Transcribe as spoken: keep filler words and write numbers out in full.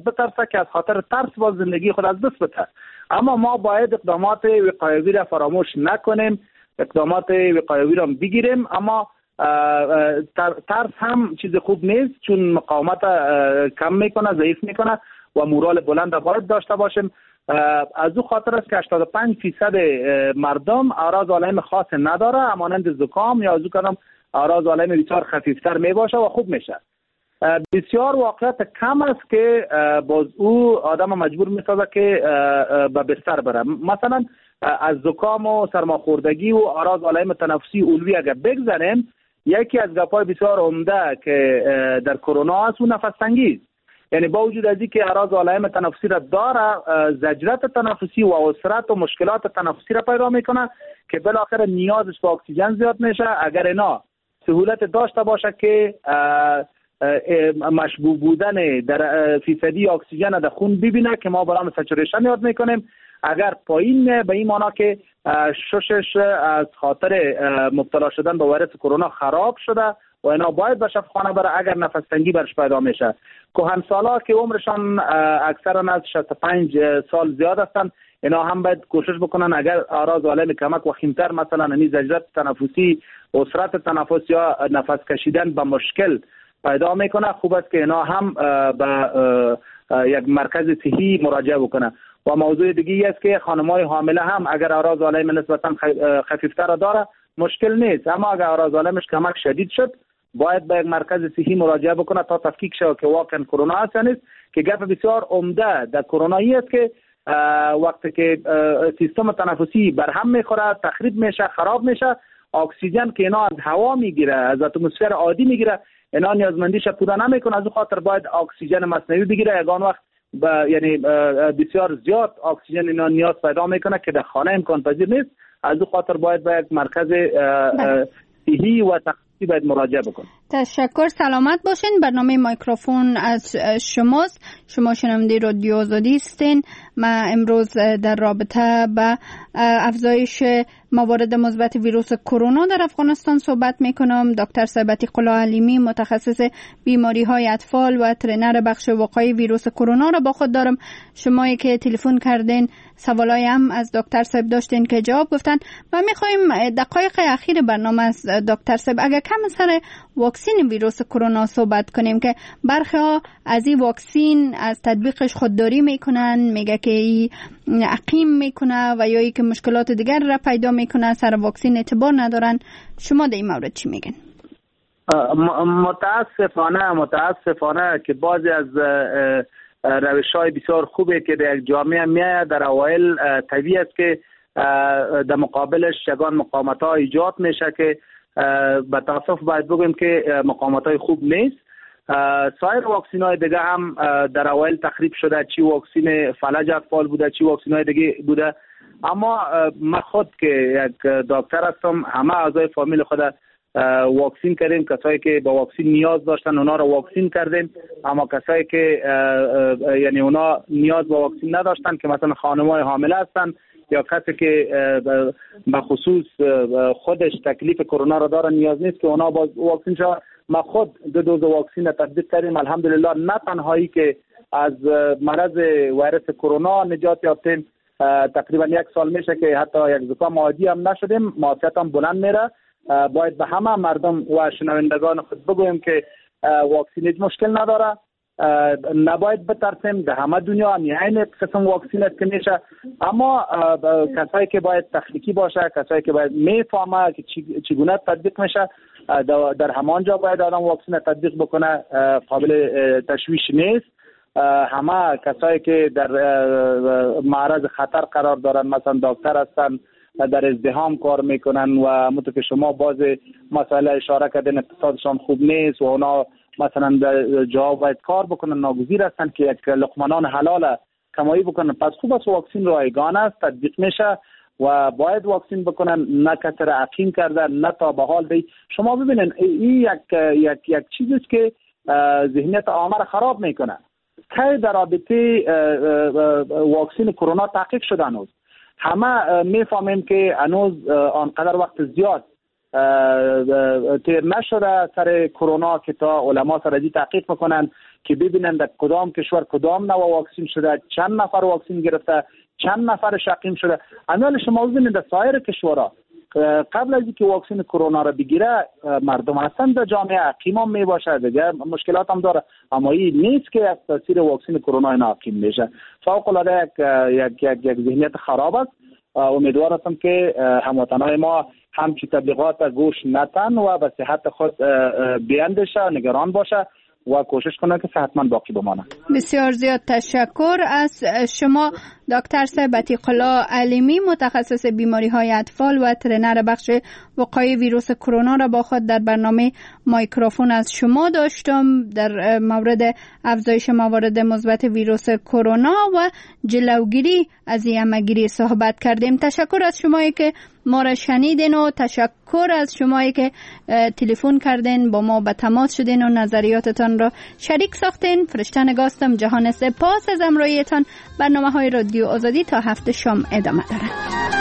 بترسه که از خاطر ترس با زندگی خود از دست بده. اما ما باید اقدامات وقایوی را فراموش نکنیم، اقدامات وقایوی را بگیریم. اما ترس هم چیز خوب نیست، چون مقاومت کم میکنه، ضعیف میکنه و مورال بلند باید داشته باشیم. از او خاطر است که هشتاد و پنج درصد مردم اعراض علائم خاص نداره، مانند زکام یا از او کدام اعراض علائم بسیار خفیفتر می باشه و خوب میشه. بسیار واقعیت کم است که باز او آدم مجبور میسازه که به بستر بره. مثلا از زکام و سرماخوردگی و اعراض علائم تنفسی علوی اگر بگذاریم، یکی از گپ‌های بسیار عمده که در کرونا است و نفس تنگی است. یعنی با وجود از اینکه اعراض علائم تنفسی را داره، زجرت تنفسی و عسرت و مشکلات تنفسی را پیدا میکنه که بالاخره نیازش به اکسیژن زیاد میشه. اگر اینا سهولت داشته باشه که مشبوع بودن در فیصدی اکسیژن در خون ببینه که ما برام سچوریشن یاد میکنیم، اگر پایین به این معنی که ششش از خاطر مبتلا شدن به ویروس کرونا خراب شده و اینا باید به شفاخانه بره اگر نفس تنگی برش پیدا میشه. کهنسالا که عمرشان اکثرا از شصت و پنج سال زیاد هستند، اینا هم باید کوشش بکنن اگر اعراض علائم کمک وخیمتر، مثلا یعنی زجرت تنفسی، عسرت تنفس یا نفس کشیدن به مشکل پیدا میکنه، خوب است که اینا هم به یک مرکز صحی مراجعه بکنه. و موضوع دیگه است که خانم‌های حامله هم اگر اعراض علائم نسبتا خفیفتر داره مشکل نیست، اما اگر اعراض علائمش کمک شدید شد باید به یک مرکز صحی مراجعه بکنه تا تفکیک شود که واقعا کرونا است یا نیست. که گپ بسیار عمده در کرونایی است که وقتی که سیستم تنفسی برهم میخوره، تخریب میشه، خراب میشه، اکسیژن که اینا از هوا میگیره، از اتمسفر عادی میگیره، اینا نیازمندیش پوره نمیکنه، از اون خاطر باید اکسیژن مصنوعی بگیره. یگان وقت با یعنی بسیار زیاد اکسیژن اینا نیاز پیدا میکنه که در خانه امکان پذیر نیست، از اون خاطر باید به یک مرکز صحی و تخصصی باید مراجعه بکنه. تشکر، سلامت باشین. برنامه مایکروفون از شماست. شما شنونده رادیو آزادی هستین. ما امروز در رابطه با افزایش موارد مثبت ویروس کرونا در افغانستان صحبت میکنم. دکتر صاحب عتیق الله علیمی، متخصص بیماری های اطفال و ترینر بخش وقایع ویروس کرونا را با خود دارم. شمایی که تلفن کردین سوالای هم از دکتر صاحب داشتین که جواب گفتن و میخوایم دقایق اخیر برنامه از دکتر صاحب اگر کم سر واکسین ویروس کرونا صحبت کنیم که برخی ها از این واکسین از تطبیقش خودداری میکنن، میگه که ای عقیم میکنه و یا ای که مشکلات دیگر را پیدا میکنه، سر واکسین اعتبار ندارن. شما در این مورد چی میگن؟ متاسفانه متاسفانه که بعضی از روش‌های بسیار خوبه که در یک جامعه میاد در اوایل طبیعی است که در مقابلش یگان مقاومت‌ها ایجاد میشه که به تاسف باید بگیم که مقاومت‌های خوب نیست. سایر واکسین‌های دیگه هم در اوایل تخریب شده، چی واکسین فلج اطفال بوده، چی واکسین‌های دیگه بوده. اما من خود که یک دکتر هستم، همه اعضای فامیل خود واکسین کردیم. کسایی که با واکسین نیاز داشتن اونا رو واکسین کردیم، اما کسایی که یعنی اونا نیاز به واکسین نداشتن که مثلا خانم‌های حامله هستن یا کسی که به خصوص خودش تکلیف کرونا رو داره نیاز نیست که اونا با واکسین شود. ما خود دو دوز واکسین تطبیق کردیم، الحمدلله. نه تنهایی که از مرض ویروس کرونا نجات یافتیم، تقریبا یک سال میشه که حتی یک زکام عادی هم نشدیم، معافیت هم بلند میره. باید به همه مردم و شنوندگان خود بگویم که واکسین هیچ مشکل نداره، نباید بترسیم. در همه دنیا هم این قسم واکسین است که میشه، اما کسایی که باید تخنیکی باشه، کسایی که باید میفهمه که چگونه تطبیق میشه، در همانجا باید آدم واکسین تطبیق بکنه، قابل تشویش نیست. همه کسایی که در معرض خطر قرار دارن، مثلا دکتر هستن، در ازدحام کار میکنن و همونطور که شما باز مسئله اشاره کردین اقتصادشان خوب نیست و اونا مثلا در جا باید کار بکنن، ناگزیر هستن که یک لقمه حلال کمایی بکنن. پس خوب است واکسین رایگان است، تطبیق میشه و باید واکسین بکنن، نه کسر عقیم کردن، نه تا به حال دی. شما ببینین این یک یک یک چیزی است که ذهنیت عامه را خراب میکنه. که در رابطه واکسین کرونا تحقیق شده هنوز همه میفهمیم که هنوز آنقدر وقت زیاد تیر نشده سر کرونا که تا علما سر ازی تحقیق بکنن که ببینند در کدام کشور کدام نوع واکسن شده، چند نفر واکسن گرفته، چند نفر شقیم شده. اما شما ببینید در سایر کشورها قبل از اینکه واکسن کرونا را بگیره مردم هستن در جامعه عقیم می باشه، دیگه مشکلات هم داره، اما این نیست که از تاثیر واکسن کرونا اینا عقیم میشه. فوق العاده یک یک یک ذهنیت خراب است. امیدوار هستم که هموطنان ما همچی تبلیغات گوش نتن و به صحت خود بیاندیشه، نگران باشه و کوشش کنه که صحتمند باقی بمانه. بسیار زیاد تشکر از شما دکتر صاحب عتیق الله علیمی، متخصص بیماری های اطفال و ترینر بخش وقایع ویروس کرونا را با خود در برنامه مایکروفون از شما داشتم در مورد افزایش موارد مثبت ویروس کرونا و جلوگیری از این همه‌گیری صحبت کردیم. تشکر از شمایی که ما را شنیدین و تشکر از شمایی که تلفن کردین با ما به تماس شدین و نظریاتتان را شریک ساختین. فرشته نگاستم، جهان سپاس از همراهیتان. برنامه های رادیو آزادی تا هفته شام ادامه دارد.